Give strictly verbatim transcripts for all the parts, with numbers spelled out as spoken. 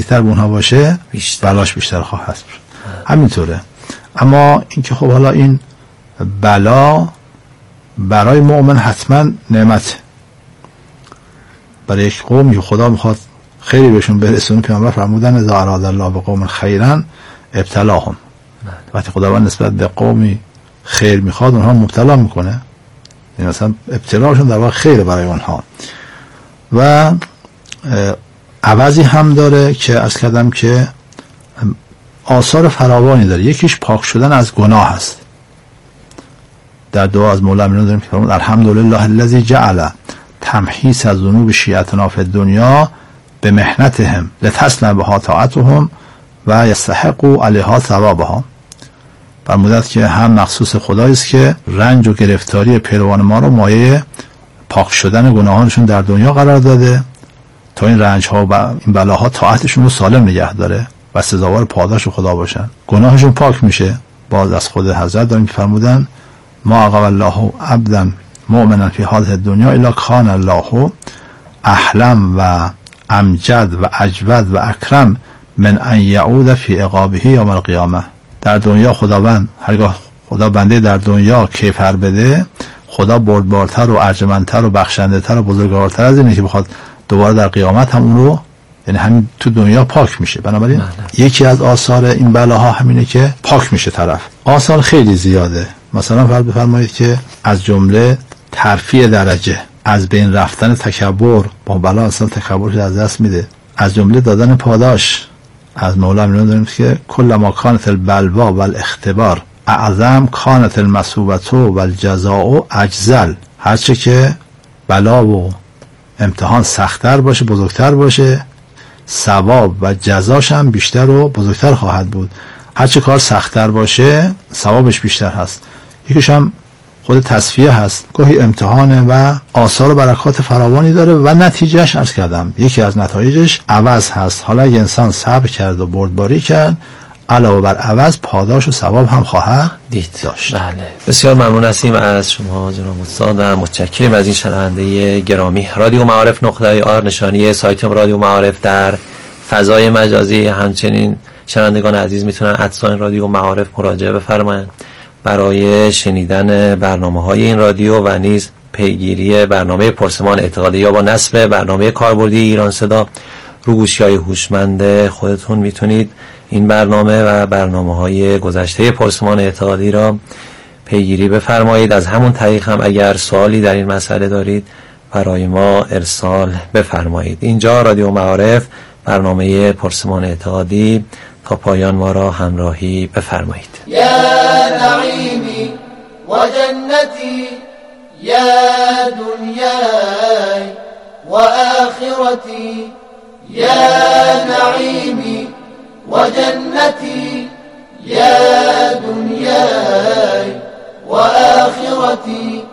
بیشتر اونها باشه بیشتر. بلاش بیشتر خواهد شد. همینطوره. اما اینکه خب حالا این بلا برای مؤمن حتما نعمت، برای یک قومی خدا میخواد خیلی بهشون برسونه، پیامبر فرمودن اذا اراد الله بقوم خیرا ابتلاهم. وقتی خداوند نسبت به قومی خیر میخواد اونها مبتلا میکنه، یعنی مثلا ابتلاشون در واقع خیر برای اونها. و عوضی هم داره که عرض کردم که آثار فراوانی داره. یکیش پاک شدن از گناه هست. در دعا از مولا امینون داریم که فرمود الحمدلله الذی جعل تمحیص از ذنوب شیعتنا فی الدنیا به محنتهم لتسلم بها طاعتهم و یستحقوا علیها ثوابها. فرمودند که هم مخصوص خدایی است که رنج و گرفتاری پیروان ما رو مایه پاک شدن گناهانشون در دنیا قرار داده تا این رنج ها و این بلاها طاعتشون رو سالم نگه داره و سزاوار پاداش خدا باشن. گناهشون پاک میشه. باز از خود حضرت داریم که فرمودن ما عقب الله عبدا مؤمنا فی هذه الدنیا الا کان الله احلم و امجد و اجود و اکرم من ان یعود فی عقابه یوم القیامه. در دنیا خداوند هرگاه خدا بنده در دنیا کیفر بده، خدا بردبارتر و ارجمندتر و بخشنده‌تر و بزرگوارتر از اینه که بخواد دوباره در قیامت هم اون رو، یعنی همین تو دنیا پاک میشه. بنابراین معنی. یکی از آثار این بلاها همینه که پاک میشه طرف. آثار خیلی زیاده. مثلا فرض بفرمایید که از جمله ترفیع درجه، از بین رفتن تکبر، با بلا اصلا تکبرش از دست میده. از جمله دادن پاداش. از مولا امینون داریم که کل ما کانت البلوا و الاختبار اعظم کانت المثوبة و الجزاء اجزل. هرچه که بلا و امتحان سخت‌تر باشه، بزرگتر باشه، ثواب و جزاش هم بیشتر و بزرگتر خواهد بود. هرچه کار سخت‌تر باشه ثوابش بیشتر هست. یکیش هم خود تصفیه هست، گاهی امتحانه و آثار و برکات فراوانی داره و نتیجهش عرض کردم یکی از نتایجش عوض هست. حالا اگه انسان صبر کرد و بردباری کرد علاوه بر عوض پاداش و ثواب هم خواهد دید داشت. بله. بسیار ممنون هستیم از شما جناب استاد و متشکریم از این شنونده گرامی. رادیو معارف نقطه آر نشانی سایت رادیو معارف در فضای مجازی. همچنین شنوندگان عزیز میتونن ادسان رادیو معارف مراجعه بفرمایند برای شنیدن برنامه‌های این رادیو و نیز پیگیری برنامه پرسمان اعتقادی یا با نصب برنامه کاربردی ایران صدا رو گوشی‌های هوشمند خودتون میتونید این برنامه و برنامه‌های گذشته پرسمان اعتقادی را پیگیری بفرمایید. از همون طریق هم اگر سوالی در این مسئله دارید برای ما ارسال بفرمایید. اینجا رادیو معارف، برنامه پرسمان اعتقادی. تا پایان ما را همراهی بفرمایید. یا نعیمی و جنتی یا دنیای و آخرتی یا نعیمی و جنتی یا دنیای و آخرتی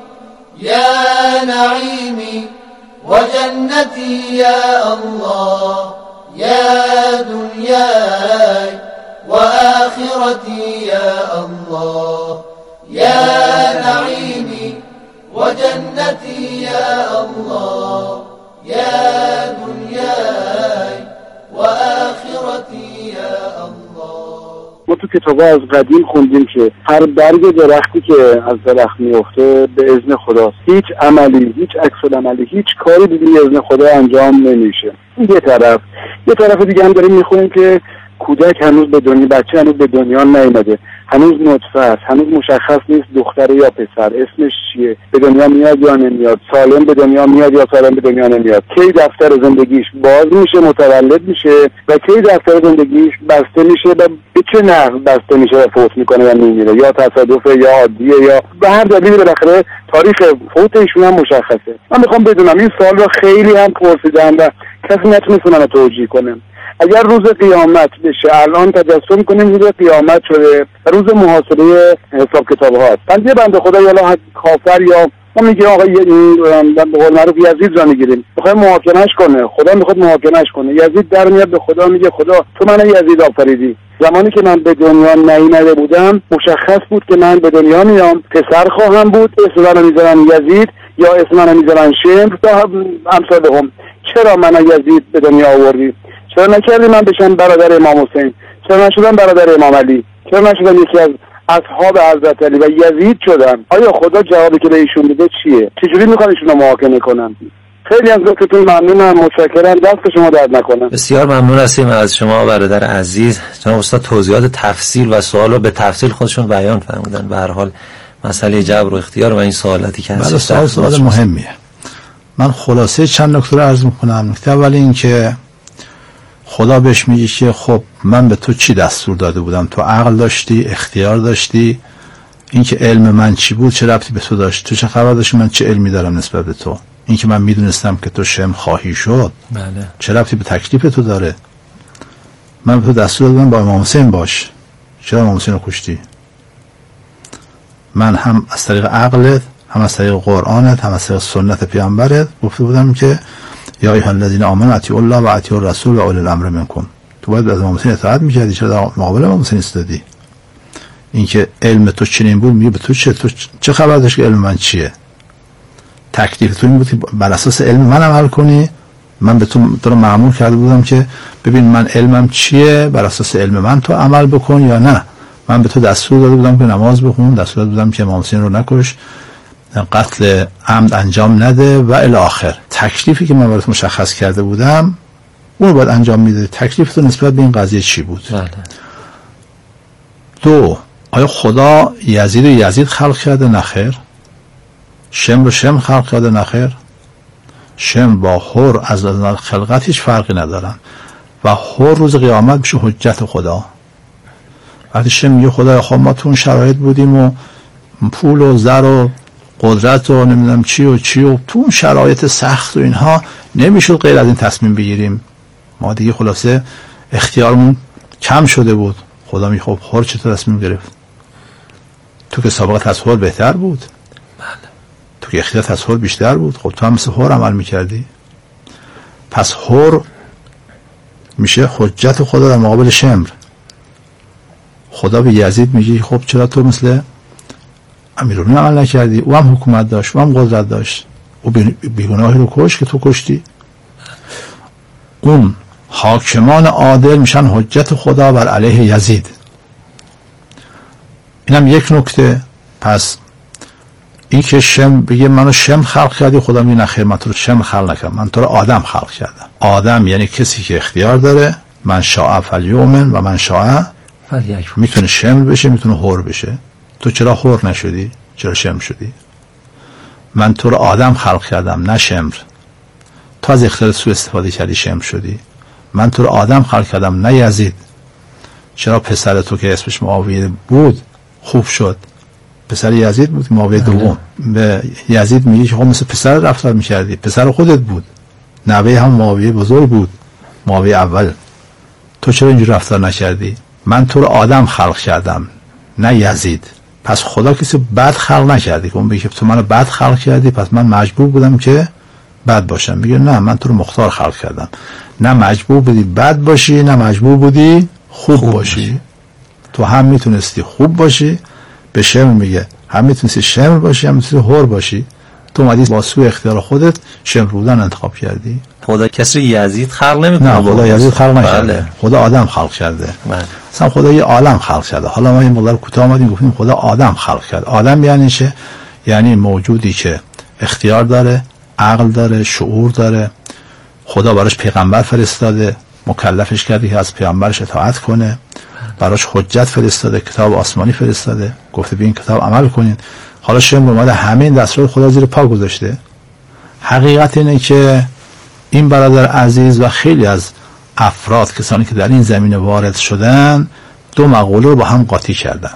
یا نعیمی و جنتی یا الله یا دنیای و آخرتی یا الله یا نعیمی و جنتی یا الله یا دنیای و آخرتی یا الله. ما تو کتابا از قدیم خوندیم که هر برگ درختی که از درخت میفته به اذن خداست. هیچ عملی، هیچ عکس العملی، هیچ کاری بدون اذن خدا انجام نمیشه. این یه طرف. یه طرف دیگه هم داریم میخونیم که کودک هنوز به دنیا، بچه هنوز به دنیا نیامده، هنوز نطفه است، هنوز مشخص نیست دختر یا پسر، اسمش چیه، به دنیا میاد یا نمیاد، سالم به دنیا میاد یا سالم به دنیا نمیاد، کی دفتر زندگیش باز میشه، متولد میشه و کی دفتر زندگیش بسته میشه و به چه نحو بسته میشه و فوت میکنه و میمیره، یا تصادفه یا عادیه یا به هر دلیلی بالاخره تاریخ فوت ایشون هم مشخصه. من میخوام بدونم این سوال رو خیلی هم پرسیدم و کسی نتونست منو توجیه کنه. اگر روز قیامت بشه، الان تجسم کنیم روز قیامت شده، روز محاسبه حساب کتاب هاست، بنده بنده خدا یا کافر یا ما میگیم آقا به قول معروف یزید را میگیریم، میخوایم محاکمه‌اش کنه، خدا میخواد محاکمه‌اش کنه، یزید در میاد به خدا میگه خدا تو من یزید آفریدی، زمانی که من به دنیا نیامده بودم مشخص بود که من به دنیا میام، پسر خواهم بود، اسم منو میذارن یزید یا اسم منو میذارن شمر تا امثال هم. چرا من یزید به دنیا آوردی؟ چرا نکردی من بشم برادر امام حسین؟ چرا نشدم برادر امام علی؟ چرا نشدم یکی از اصحاب حضرت علی و یزید شدم؟ آیا خدا جوابی که به ایشون میده چیه؟ چجوری میخوان ایشون رو محاکمه کنن؟ خیلی از لطفتون ممنونم، متشکرم، دست شما درد نکنه. بسیار ممنون هستیم از شما برادر عزیز. جناب استاد توضیحات تفصیل و سوال رو به تفصیل خودشون بیان فرمودن. به هر حال مسئله جبر و اختیار و این سوالاتی که هست سوال سوال مهمیه. من خلاصه چند نکته رو عرض میکنم. نکته اولی این که خدا بهش میگه که خب من به تو چی دستور داده بودم؟ تو عقل داشتی، اختیار داشتی، این که علم من چی بود چه ربطی به تو داشت؟ تو چه خبر داشتی من چه علمی دارم نسبت به تو؟ این که من میدونستم که تو شم خواهی شد بله. چه ربطی به تکلیف تو داره؟ من به تو دستور دادم با امام حسین باش، چرا امام حسین رو کشتی؟ من هم از طریق عقلت، هم از طریق قرآنت، هم از طریق سنت پیامبرت گفته بودم که یا ایها الذین آمنوا اطیعوا الله و اطیعوا الرسول و اولی الامر منکم. تو باید از امام حسین اطاعت میکردی، چرا در مقابل امام حسین ایستادی؟ این که علم تو چنین بود میگه به تو چه؟ تو چه خبر داشت که علم من چیه؟ تکلیف تو این بود که بر اساس علم من عمل کنی. من به تو تو رو مأمور کرده بودم که ببین من علمم چیه، بر اساس علم من تو عمل بکن یا نه. من به تو دستور داده بودم که نماز بخون، دستور داده بودم که امام حسین رو نکش، قتل عمد انجام نده و الی آخر. تکلیفی که من برات مشخص کرده بودم اون رو باید انجام میده. تکلیف تو نسبت به این قضیه چی بود؟ بله. دو، آیا خدا یزید رو یزید خلق کرده؟ نخیر. شم رو شم خلق کرده؟ نخیر. شم با حر از نظر خلقت هیچ فرقی ندارن و حر روز قیامت میشه حجت خدا. وقتی شم میگه خدا خب ما تو اون شرایط بودیم و پول و زر و قدرت و نمیدونم چی و چی و تو اون شرایط سخت و اینها نمیشد غیر از این تصمیم بگیریم، ما دیگه خلاصه اختیارمون کم شده بود. خدا میگه خب حر چطور تصمیم گرفت؟ تو که سابقت از حر بهتر بود، تو که اختیارت از حر بیشتر بود، خب تو هم مثل حر عمل میکردی. پس حر میشه حجت خدا در مقابل شمر. خدا به یزید میگه خب چرا تو مثل امیرالمومنین عمل نکردی؟ او هم حکومت داشت، او هم قدرت داشت، او بیگناهی رو کش که تو کشتی. اون حاکمان عادل میشن حجت خدا بر علیه یزید. اینم یک نکته. پس این که شم بگه منو شم خلق کردی، خدا میگه نخیر من تو رو شم خلق نکردم، من تو رو آدم خلق کردم. آدم یعنی کسی که اختیار داره، من شاء فلیؤمن و من شاء فلیکفر. میتونه شم بشه میتونه حر بشه. تو چرا حر نشدی؟ چرا شم شدی؟ من تو رو آدم خلق کردم نه شمر. تو از اختیار سوء استفاده کردی شم شدی. من تو رو آدم خلق کردم نه یزید. چرا پسر تو که اسمش معاویه بود خوب شد؟ پسر یزید بود، معاویه دوم. به یزید میگه که خب مثل پسر رفتار میکردی، پسر خودت بود، نوه هم معاویه بزرگ بود، معاویه اول. تو چرا اینجور رفتار نکردی؟ من تو رو آدم خلق کردم نه یزید. پس خدا کسی بد خلق نکردی که اون بگه تو منو بد خلق کردی پس من مجبور بودم که بد باشم. میگه نه، من تو رو مختار خلق کردم، نه مجبور بودی بد باشی نه مجبور بودی خوب, خوب باشی. باشی تو هم میتونستی خوب باشی. به شمر میگه هم میتونستی شمر باشی هم میتونستی حر باشی. تو اومدی با سوء اختیار خودت شمر بودن انتخاب کردی. خدا کسی یزید خلق نمیکنه. نه، خدا یزید خلق نکرده. خدا آدم خلق کرده. بله. اصلا خدا یه عالم خلق کرده. حالا ما این مقدار کوتاه اومدیم گفتیم خدا آدم خلق کرد. آدم یعنی چه؟ یعنی موجودی که اختیار داره، عقل داره، شعور داره. خدا براش پیغمبر فرستاده، مکلفش کرده که از پیغمبرش اطاعت کنه. براش حجت فرستاده، کتاب آسمانی فرستاده، گفته به این کتاب عمل کنین. حالا شما اومده همه این دستور خدا زیر پا گذاشته. حقیقت اینه که این برادر عزیز و خیلی از افراد، کسانی که در این زمینه وارد شدن، دو مقوله رو با هم قاطی کردن.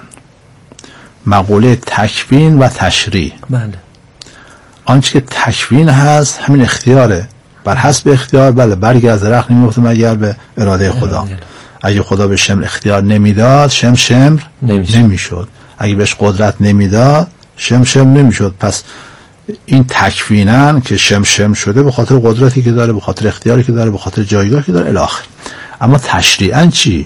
مقوله تکوین و تشریع. بله. آنچه که تکوین هست همین اختیاره، بر حسب اختیار. بله، برگ از درخت نمیفته مگر به اراده خدا. اگه خدا به شمر اختیار نمیداد شم شمر نمیشد. اگه بهش قدرت نمیداد شم شم نمیشد. پس این تکوینن که شم شم شده به خاطر قدرتی که داره، به خاطر اختیاری که داره، به خاطر جایگاهی که داره الی آخر. اما تشریعاً چی؟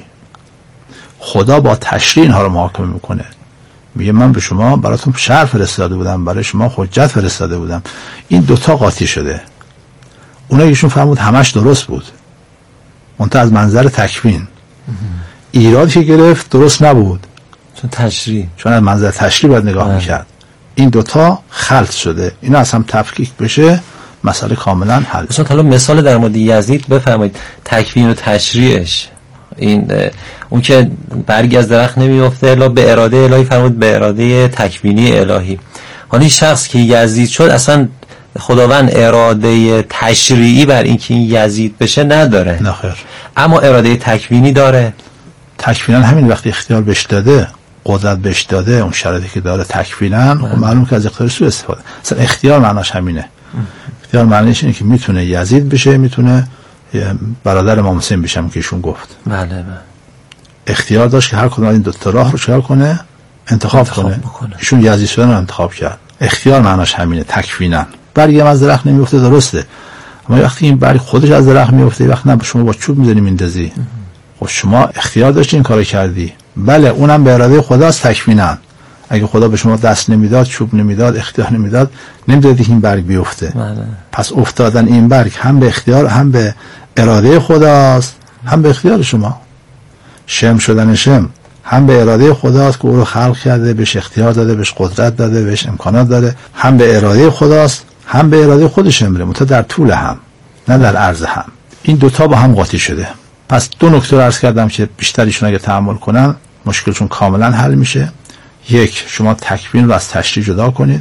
خدا با تشریع اینها رو محاکمه میکنه. میگه من به شما براتون شرع فرستاده بودم، برای شما حجت فرستاده بودم. این دوتا قاطی شده. اونایی که ایشون فرمود همش درست بود، منتها از منظر تکوین ایرادی که گرفت درست نبود، چون تشریح چون از منظر تشریح باید نگاه میکرد. این دوتا خلط شده، اینا از هم تفکیک بشه مسئله کاملا حل. مثلا حالا مثال در مورد یزید بفرمایید، تکوین و تشریعش، این اون که برگی از درخت نمیفته الا به اراده الهی، فرمود به اراده تکوینی الهی. حالا این شخص که یزید شد اصلا خداوند اراده تشریعی بر این که این یزید بشه نداره. نه خیر. اما اراده تکوینی داره. تکوینا همین وقتی اختیار بهش داده، قدرت بهش داده، اون شرایطی که داره تکوینا، خب معلوم که از اختیار سوء استفاده. اصلا اختیار معناش همینه. اختیار معنیش اینه که میتونه یزید بشه، میتونه برادر امام حسین بشه که ایشون گفت. بله بله. اختیار داشت که هر کدوم از این دو تا راه رو چکار کنه، انتخاب, انتخاب کنه. بکنه. ایشون یزید شدن رو انتخاب کرد. اختیار معناش همینه، تکوینا. برگی از درخت نمیفته درسته، اما وقتی این برگ خودش از درخت میفته، وقتی نه شما با چوب میزنی میندازی، خب شما اختیار داشتی این کارو کردی. بله اونم به اراده خداست تکوینا. اگه خدا به شما دست نمیداد، چوب نمیداد، اختیار نمیداد، نمیدادی این برگ بیفته. بله. پس افتادن این برگ هم به اختیار، هم به اراده خداست، هم به اختیار شما. شم شدن شم هم به اراده خداست که او رو خلق کرده، بهش اختیار داده، بهش قدرت داده، بهش امکانات داده، هم به اراده خداست، هم به اراده خودش امره، متأ در طول هم، نه در عرض هم. این دوتا با هم قاطی شده. پس دو نکته رو عرض کردم که بیشترشون اگه تحمل کنن مشکلشون کاملا حل میشه. یک، شما تکوین رو از تشریح جدا کنید،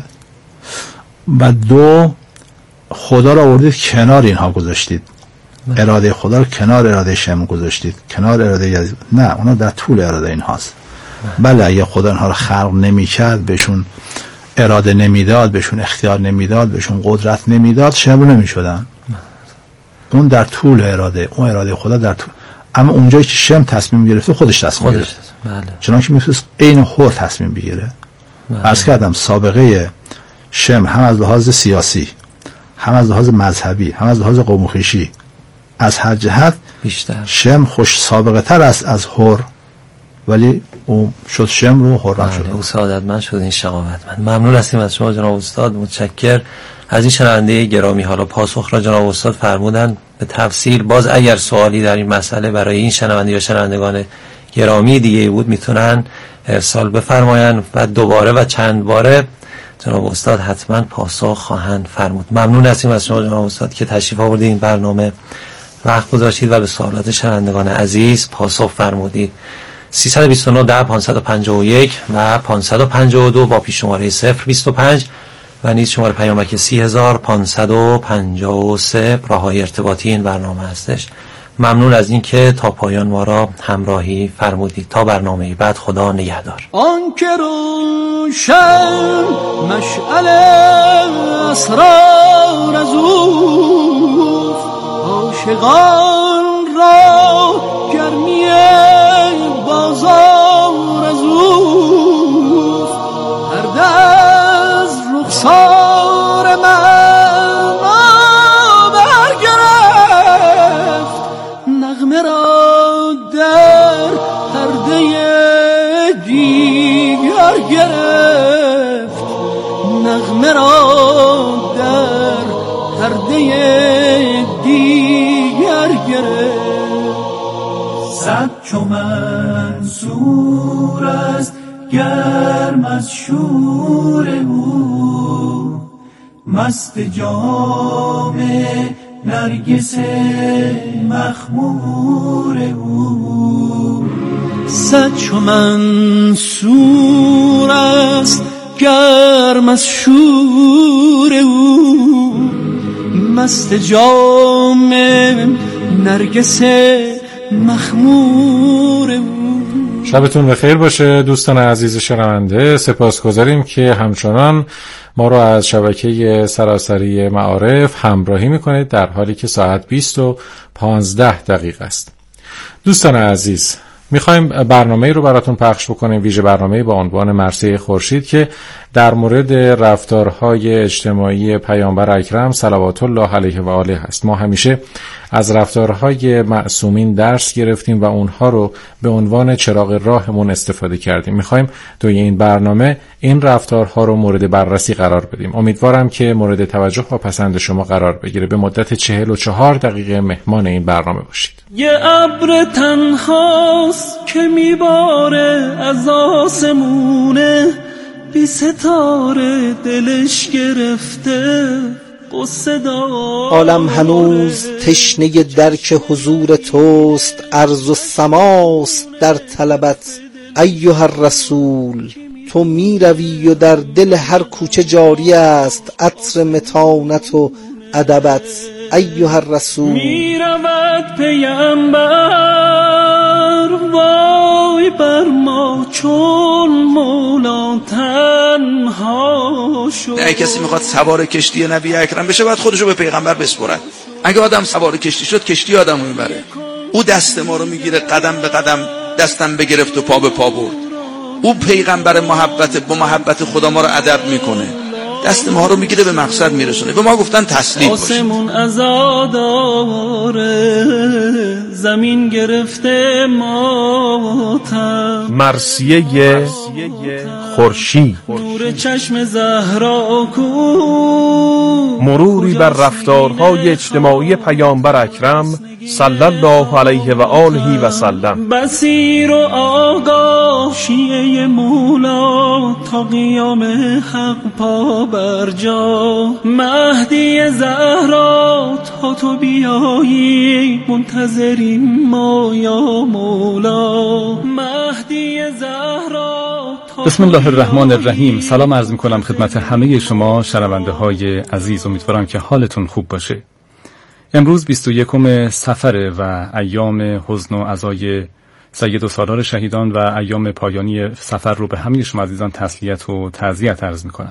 و دو، خدا رو آوردید کنار اینها گذاشتید. نه. اراده خدا رو کنار اراده شم گذاشتید، کنار اراده یزید. نه، اونا در طول اراده اینهاست. بله اگه خدا اینها رو خلق نمی‌کرد، بهشون اراده نمیداد، بهشون اختیار نمیداد، بهشون قدرت نمیداد، شم رو نمیشدن. اون در طول اراده، اون اراده خدا در طول. اما اونجایی که شم تصمیم گرفته خودش تصمیم خودش. گرفت. بله. چنانکه میتونست عین حر تصمیم بگیره. بله. عرض کردم سابقه شم هم از لحاظ سیاسی، هم از لحاظ مذهبی، هم از لحاظ قوم و خویشی، از هر جهت بیشتر شم خوش سابقه تر است از حر، ولی او شد شم رو حرم شد. او سعادتمند شد، این شقاوتمند. ممنون هستیم از شما جناب استاد، متشکر از این شنونده گرامی. حالا پاسخ را جناب استاد فرمودن به تفصیل. باز اگر سوالی در این مسئله برای این شنونده یا شنوندگان گرامی دیگه بود میتونن ارسال بفرماین و دوباره و چند باره جناب استاد حتما پاسخ خواهند فرمود. ممنون هستیم از شما جناب استاد که تشریف آوردید این برنامه، وقت گذاشتید و به سوالات شنوندگان عزیز پاسخ فرمودید. سیصد و بیست و نه ده پانصد و پنجاه و یک و پانصد و پنجاه و دو با پیش شماره صفر بیست و پنج و نیز شماره پیامک سی هزار پانصد و پنجاه و سه راههای ارتباطی این برنامه هستش. ممنون از این که تا پایان ما را همراهی فرمودید. تا برنامه بعد، خدا نگهدار. آن که روشن مشعل اسرار از او، عاشقان را گرمی بازار از او، هر از رخسار من برگرفت، نغمه را در پرده دیگر گرفت، نغمه را در پرده دیگر گرفت. صد چو منصور است گرم از شور او، مست جام نرگس مخمور او. صد چو منصور است گرم از شور او، مست جام نرگس مخمور او. شبتون بخیر باشه دوستان عزیز شنونده. سپاسگزاریم که همچنان ما رو از شبکه سراسری معارف همراهی میکنید در حالی که ساعت بیست و پانزده دقیقه است. دوستان عزیز، میخوایم برنامه رو براتون پخش بکنیم، ویژه برنامه با عنوان مرثیه خورشید که در مورد رفتارهای اجتماعی پیامبر اکرم صلوات الله علیه و آله هست. ما همیشه از رفتارهای معصومین درس گرفتیم و اونها رو به عنوان چراغ راهمون استفاده کردیم. میخوایم توی این برنامه این رفتارها رو مورد بررسی قرار بدیم. امیدوارم که مورد توجه و پسند شما قرار بگیره. به مدت چهل و چهار دقیقه مهمان این برنامه باشید. یه ابر تنهاست که میباره از آسمونه، بی ستاره دلش گرفته قصه داره. عالم هنوز تشنه درک حضور توست، ارض و سماست در طلبت ایها الرسول. تو می روی و در دل هر کوچه جاری است عطر متانت و ادبت ایها الرسول. می رود پیامبر وای بر ما چون مولا تنها شد. اگه کسی میخواد سوار کشتی نبی اکرم بشه باید خودشو به پیغمبر بسپرد. اگه آدم سوار کشتی شد کشتی آدمو میبره. او دست ما رو میگیره قدم به قدم، دستم بگرفت و پا به پا برد. او پیغمبر محبت، با محبت خدا ما رو ادب میکنه، دست ما رو میگیره به مقصد میرسونه. به ما گفتن تسلیم باشید. آسمون عزاداره زمین گرفته ماتم. مرثیه خورشید، نور چشم زهرا کو، مروری بر رفتارهای اجتماعی پیامبر اکرم صلی الله علیه و آله و سلم. بصیر و آگاه شیعه مولا تا قیام حق پا بر جا. مهدی زهرا تا تو بیایی منتظریم ما یا مولا. مهدی زهرا. بسم الله الرحمن الرحیم. سلام عرض میکنم خدمت همه شما شنونده های عزیز. امیدوارم که حالتون خوب باشه. امروز بیست و یکم صفر و ایام حزن و عزای سید و سالار شهیدان و ایام پایانی سفر رو به همه شما عزیزان تسلیت و تعزیت عرض میکنم.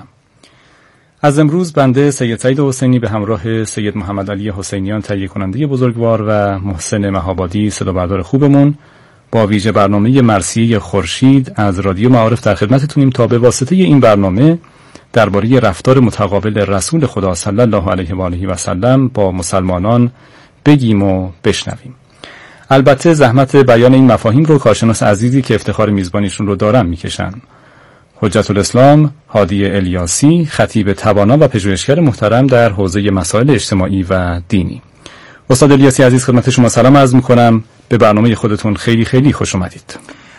از امروز بنده سید سعید حسینی به همراه سید محمد علی حسینیان تهیه کننده بزرگوار و محسن مهابادی صدا بردار خوبمون با ویژه برنامه مرثیه خورشید از رادیو معارف در خدمتتونیم تا به واسطه این برنامه درباره رفتار متقابل رسول خدا صلی الله علیه و آله و سلم با مسلمانان بگیم و بشنویم. البته زحمت بیان این مفاهیم رو کارشناس عزیزی که افتخار میزبانیشون رو دارم میکشن. حجت الاسلام هادی الیاسی، خطیب توانا و پژوهشگر محترم در حوزه مسائل اجتماعی و دینی. استاد الیاسی عزیز خدمت شما سلام عرض میکنم. به برنامه خودتون خیلی خیلی خوش اومدید.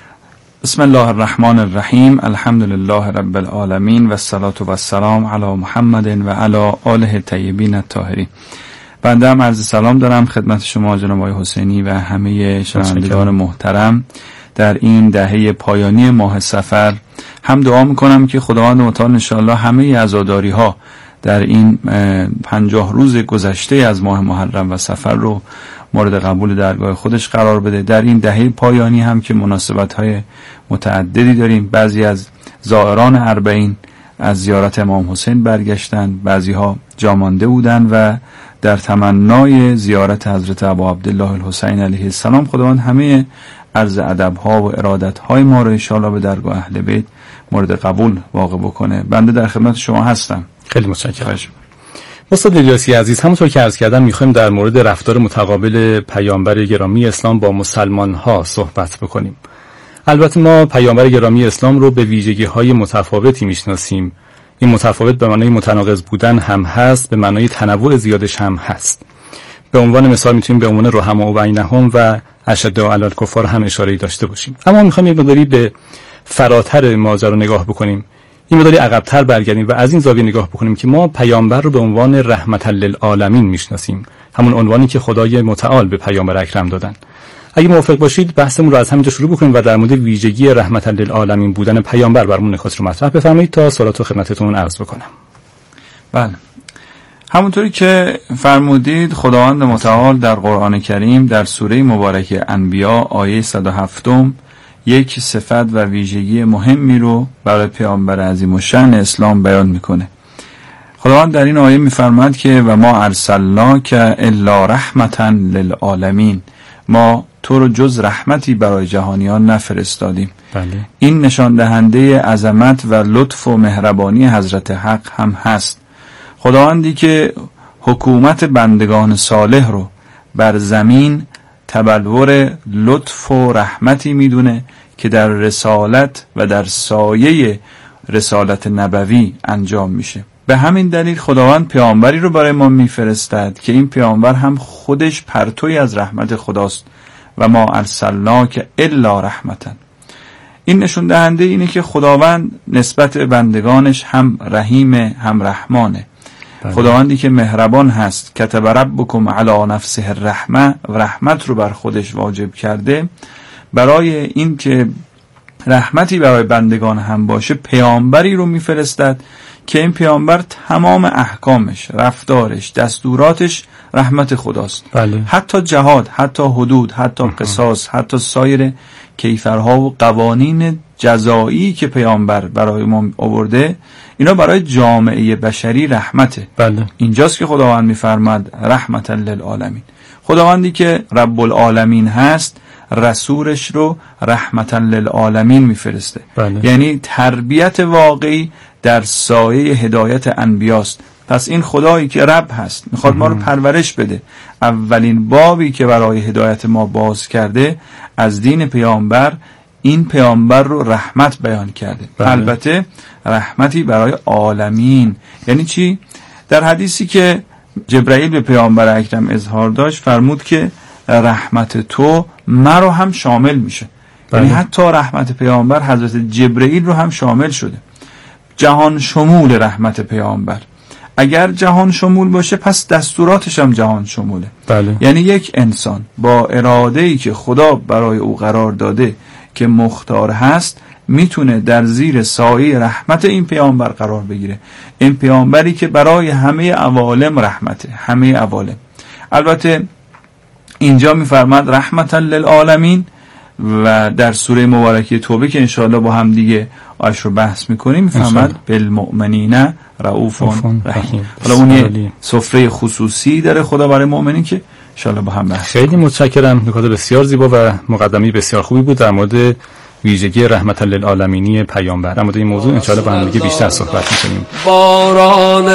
بسم الله الرحمن الرحیم. الحمدلله رب العالمین و الصلاة و السلام علی محمد و علی آله الطیبین الطاهرین. بنده هم عرض سلام دارم خدمت شما جناب آقای حسینی و همه شنوندگان محترم در این دهه پایانی ماه صفر. هم دعا میکنم که خداوند متعال انشاءالله همه عزاداری ها در این پنجاه روز گذشته از ماه محرم و صفر رو مورد قبول درگاه خودش قرار بده. در این دهه پایانی هم که مناسبت‌های متعددی داریم، بعضی از زائران اربعین از زیارت امام حسین برگشتند، بعضی ها جا مانده بودند و در تمنای زیارت حضرت ابا عبدالله الحسین علیه السلام خداوند همه عرض ادب‌ها و ارادت‌های ما رو ان شاءالله به درگاه اهل بیت مورد قبول واقع بکنه. بنده در خدمت شما هستم. خیلی متشکرم. استاد الیاسی عزیز، همونطور که عرض کردم میخوایم در مورد رفتار متقابل پیامبر گرامی اسلام با مسلمان ها صحبت بکنیم. البته ما پیامبر گرامی اسلام رو به ویژگی های متفاوتی میشناسیم. این متفاوت به معنای متناقض بودن هم هست، به معنای تنوع زیادش هم هست. به عنوان مثال میتونیم به عنوان رحما و بینهم و اشداء علی الکفار هم اشاره داشته باشیم. اما میخوایم یک مقداری به فراتر ماجرا نگاه بکنیم، این مداری عقب‌تر برگردیم و از این زاویه نگاه بکنیم که ما پیامبر رو به عنوان رحمت للعالمین میشناسیم، همون عنوانی که خدای متعال به پیامبر اکرم دادن. اگه موافق باشید بحثمون رو از همینجا شروع بکنیم و در مورد ویژگی رحمت للعالمین بودن پیامبر برامون نکات رو مطرح بفرمایید تا سوالات رو خدمتتون عرض بکنم. بله، همونطوری که فرمودید خداوند متعال در قرآن کریم در سوره مبارکه انبیا آیه صد و هفت یک صفت و ویژگی مهمی رو برای پیامبر عظیم الشأن اسلام بیان میکنه. خداوند در این آیه میفرماید که و ما ارسلناک الا رحمتا للعالمین، ما تو رو جز رحمتی برای جهانیان نفرستادیم. بله. این نشان دهنده عظمت و لطف و مهربانی حضرت حق هم هست. خداوندی که حکومت بندگان صالح رو بر زمین تبلور لطف و رحمتی میدونه که در رسالت و در سایه رسالت نبوی انجام میشه. به همین دلیل خداوند پیامبری رو برای ما میفرستد که این پیامبر هم خودش پرتوی از رحمت خداست و ما ارسلناک الا رحمتا. این نشون دهنده اینه که خداوند نسبت به بندگانش هم رحیم هم رحمانه. بله. خداوندی که مهربان هست، کتب ربکم علی نفسه الرحمه، رحمت رو بر خودش واجب کرده، برای این که رحمتی برای بندگان هم باشه پیامبری رو میفرستد که این پیامبر تمام احکامش، رفتارش، دستوراتش رحمت خداست. بله. حتی جهاد، حتی حدود، حتی قصاص، حتی سایر کیفرها و قوانین جزایی که پیامبر برای ما آورده، اینا برای جامعه بشری رحمته. بله. اینجاست که خداوند میفرماد رحمتا للعالمین. خداوندی که رب العالمین هست رسولش رو رحمتا للعالمین میفرسته. بله. یعنی تربیت واقعی در سایه هدایت انبیاست. پس این خدایی که رب هست میخواد ما رو پرورش بده. اولین بابی که برای هدایت ما باز کرده از دین پیامبر، این پیامبر رو رحمت بیان کرده. بله. البته رحمتی برای عالمین. یعنی چی؟ در حدیثی که جبرئیل به پیامبر اکرم اظهار داشت فرمود که رحمت تو مرا هم شامل میشه. بله. یعنی حتی رحمت پیامبر حضرت جبرئیل رو هم شامل شده. جهان شمول رحمت پیامبر. اگر جهان شمول باشه پس دستوراتش هم جهان شموله. بله. یعنی یک انسان با اراده‌ای که خدا برای او قرار داده که مختار هست میتونه در زیر سایه رحمت این پیامبر قرار بگیره. این پیامبری که برای همه عوالم رحمته، همه عوالم. البته اینجا میفرماد رحمتا للعالمین و در سوره مبارکه توبه که انشاءالله با هم دیگه آیش رو بحث میکنیم میفرماد بالمؤمنین رؤوف رحیم. حالا اون یه سفره خصوصی داره خدا برای مؤمنین که انشاءالله با هم بحث. خیلی متشکرم. نکات بسیار زیبا و مقدمه بسیار خوبی بود در مورد ویژگی رحمت للعالمینی پیامبر. در مورد این موضوع انشاءالله با هم دیگه بیشتر صحبت می‌کنیم. باران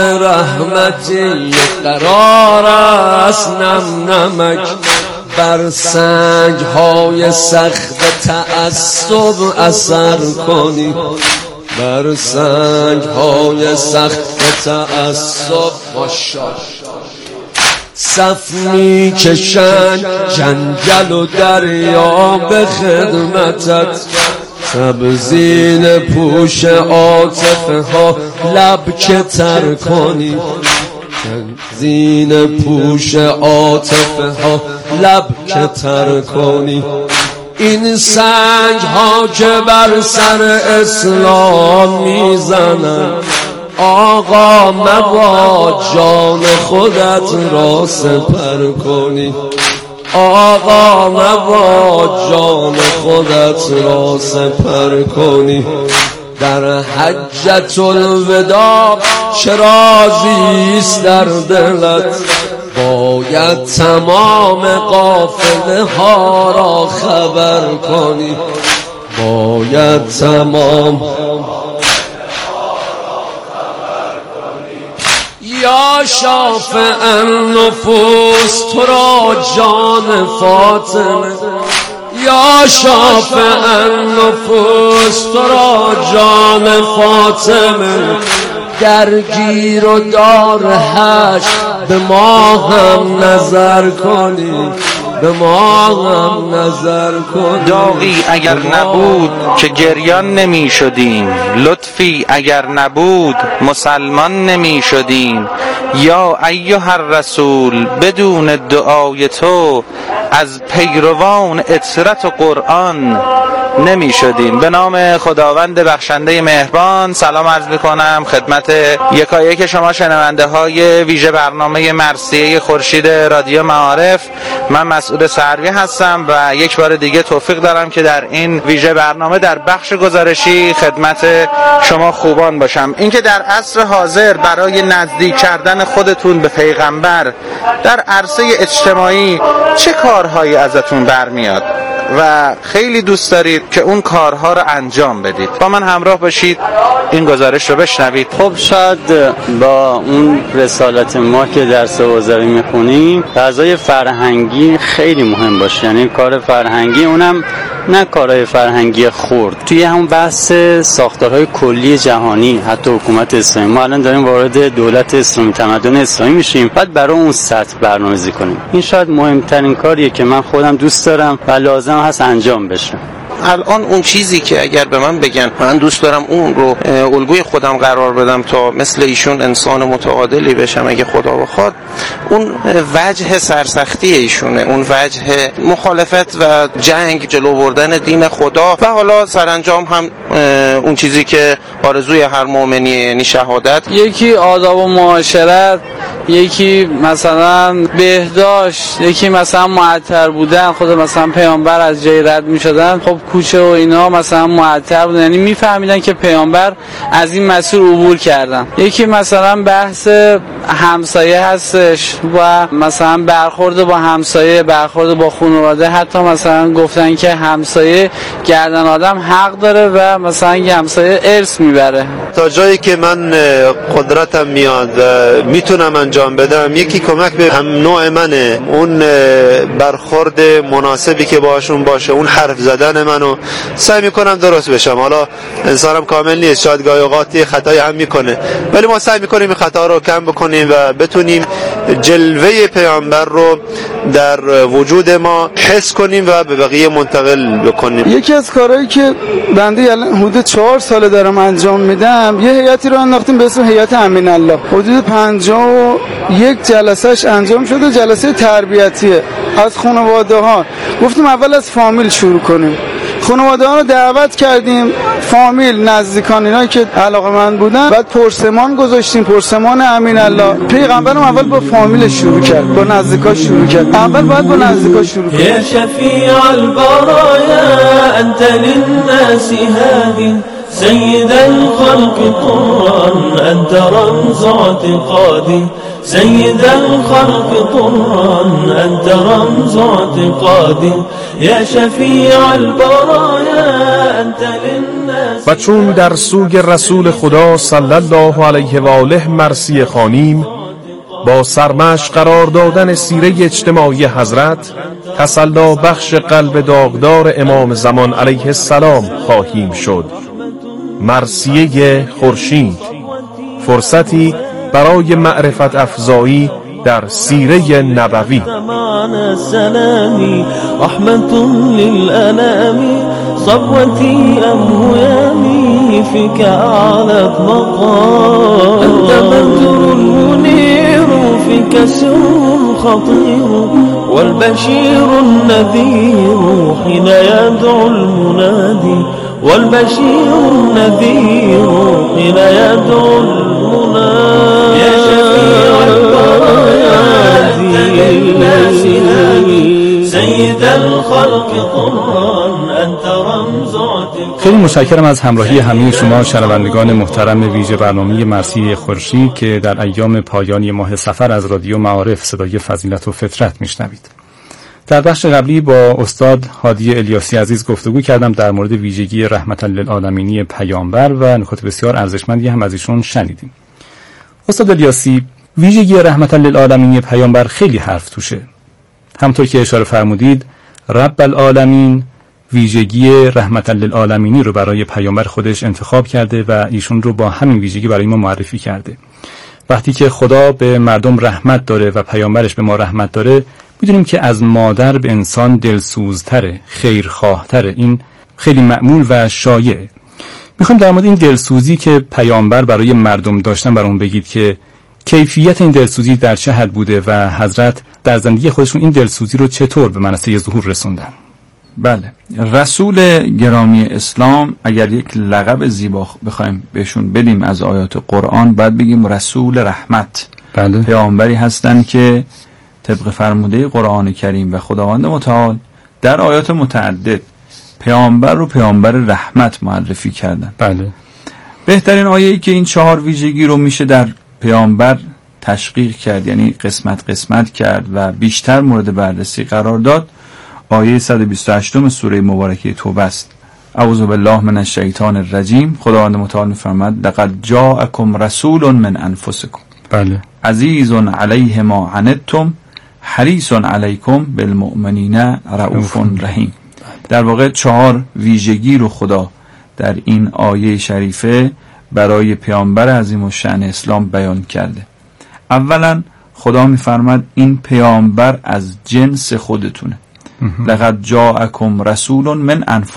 رحمتی قرار است نم نمک بر سنگ های سخت تعصب اثر کنی، بر سنگ های سخت تعصب ماشاءالله صف می کشند جنگل و دریا به خدمتت، تبذیل پوش عاطفه ها لب که تر کنی، تبذیل پوش عاطفه ها لب که تر کنی. این سنگ ها که بر سر اسلام میزنن، آقا مباد جان خودت را سپر کنی، آقا مباد جان خودت را سپر کنی. در حجت الوداع چه رازیست در دلت، باید تمام قافله ها را خبر کنی، باید تمام یا شافع النفوس تو را جان فاطمه، یا شافع النفوس تو را جان فاطمه، درگیر و دار حشر به ما هم نظر کنی، به ما هم نظر کنی. داغی اگر نبود که گریان نمی شدیم، لطفی اگر نبود مسلمان نمی شدیم. یا ایها الرسول بدون دعای تو از پیروان اطرت و قرآن نمی شدیم. به نام خداوند بخشنده مهربان سلام عرض میکنم خدمت یکایک شما شنونده های ویژه برنامه مرثیه خورشید رادیو معارف. من مسعود سروی هستم و یک بار دیگه توفیق دارم که در این ویژه برنامه در بخش گزارشی خدمت شما خوبان باشم. اینکه در عصر حاضر برای نزدیک کردن خودتون به پیغمبر در عرصه اجتماعی چه کار کارهایی ازتون برمیاد و خیلی دوست دارید که اون کارها رو انجام بدید. با من همراه باشید این گزارش رو بشنوید. خب شاید با اون رسالت ما که درس حوزوی میخونیم فضای فرهنگی خیلی مهم باشه، یعنی کار فرهنگی، اونم نه کارهای فرهنگی خرد، توی همون بحث ساختارهای کلی جهانی، حتی حکومت اسلامی. ما الان داریم وارد دولت اسلامی، تمدن اسلامی میشیم، بعد برای اون سطح برنامه‌ریزی کنیم. این شاید مهمترین کاریه که من خودم دوست دارم و لازم هست انجام بشه. الان اون چیزی که اگر به من بگن من دوست دارم اون رو الگوی خودم قرار بدم تا مثل ایشون انسان متعادلی بشم اگه خدا بخواد، اون وجه سرسختی ایشونه، اون وجه مخالفت و جنگ، جلو بردن دین خدا و حالا سرانجام هم اون چیزی که آرزوی هر مؤمنی، یعنی شهادت. یکی آداب و معاشرت، یکی مثلا بهداشت، یکی مثلا معطر بودن. خود مثلا پیامبر از جای رد می شدن، خب کوچه و اینا مثلا معطر بودن، یعنی میفهمیدن که پیامبر از این مسیر عبور کردن. یکی مثلا بحث همسایه هستش و مثلا برخورد با همسایه، برخورد با خانواده. حتی مثلا گفتن که همسایه گردن آدم حق داره و مثلا یه همسایه ارث میبره. تا جایی که من قدرتم میاد میتونم انجام بدم، یکی کمک به هم نوع منه، اون برخورد مناسبی که باشون باشه، اون حرف زدن منو سعی میکنم درست بشم. حالا انسانم کامل نیست، شاید گاهی اوقات خطایی هم میکنه، ولی ما سعی میکنیم این خطا رو کم بکنیم و بتونیم جلوه پیامبر رو در وجود ما حس کنیم و به بقیه منتقل بکنیم. یکی از کارهایی که بنده الان حدود چهار ساله دارم انجام میدم، یه هیئتی رو انداختیم به اسم هیئت امین الله. حدود پنجاه و یک جلسهش انجام شده، جلسه تربیتیه از خانواده ها. گفتیم اول از فامیل شروع کنیم، خانواده ها رو دعوت کردیم، فامیل، نزدیکان، اینا که علاقه‌مند بودن. بعد پرسمان گذاشتیم، پرسمان امین الله. پیغمبرم اول با فامیل شروع کرد، با نزدیکاش شروع کرد. اول باید با نزدیکاش شروع کنیم. یا شفیع البرایا انت للناس هادی سید الخلق طرا انت رمز اعتقادی سید الخلق طرا انت رمز اعتقادی یا شفیع البرایا انت للناس. و چون در سوی رسول خدا صلی الله علیه و آله مرثیه خوانیم، با سرمشق قرار دادن سیره اجتماعی حضرت تسلی بخش قلب داغدار امام زمان علیه السلام خواهیم شد. مرثیه خورشید، فرصتی برای معرفت افزایی در سیره نبوی. رحمت للانام صبوتي ام هيامي فيك اعلت مقام انت بدر منير فيك سر خطير والبشير النذير حين يدعو المنادي والبشير النذير حين يدعو المنادي يا شفيع البرايا للناس هادي سيد الخلق طرا انت رمز اعتقادي. خیلی متشکرم از همراهی همه شما شنوندگان محترم ویژه برنامه مرثیه خورشید که در ایام پایانی ماه صفر از رادیو معارف صدای فضیلت و فطرت میشنوید. در بخش قبلی با استاد هادی الیاسی عزیز گفتگو کردم در مورد ویژگی رحمت للعالمینی پیامبر و نکات بسیار ارزشمندی هم از ایشون شنیدیم. استاد الیاسی، ویژگی رحمت للعالمینی پیامبر خیلی حرف توشه. همطور که اشاره فرمودید، رب العالمین ویژگی رحمت للعالمینی رو برای پیامبر خودش انتخاب کرده و ایشون رو با همین ویژگی برای ما معرفی کرده. وقتی که خدا به مردم رحمت داره و پیامبرش به ما رحمت داره، می‌دونیم که از مادر به انسان دلسوزتره، خیرخواهتره. این خیلی معمول و شایعه. میخوام در مورد این دلسوزی که پیامبر برای مردم داشتن برام بگید که کیفیت این دلسوزی در چه حد بوده و حضرت در زندگی خودشون این دلسوزی رو چطور به منصه ظهور رسوندن. بله، رسول گرامی اسلام اگر یک لقب زیبا بخوایم بهشون بدیم از آیات قرآن، باید بگیم رسول رحمت. بله. پیامبری هستن که طبق فرموده قرآن کریم و خداوند متعال در آیات متعدد پیامبر رو پیامبر رحمت معرفی کردن. بله. بهترین آیه‌ای که این چهار ویژگی رو میشه در پیامبر تشقیق کرد، یعنی قسمت قسمت کرد و بیشتر مورد بررسی قرار داد، آیه صد و بیست و هشت سوره مبارکه توبه است. اعوذ بالله من الشیطان الرجیم. خداوند متعال می‌فرماید لقد جاءکم رسول من انفسکم بله عزیز علیه ما عنتم حریص علیکم بالمؤمنین رؤوف رحیم. در واقع چهار ویژگی رو خدا در این آیه شریفه برای پیامبر عظیم الشأن اسلام بیان کرده. اولا خدا می‌فرماید این پیامبر از جنس خودتونه. لقد جاءکم رسول من انفسکم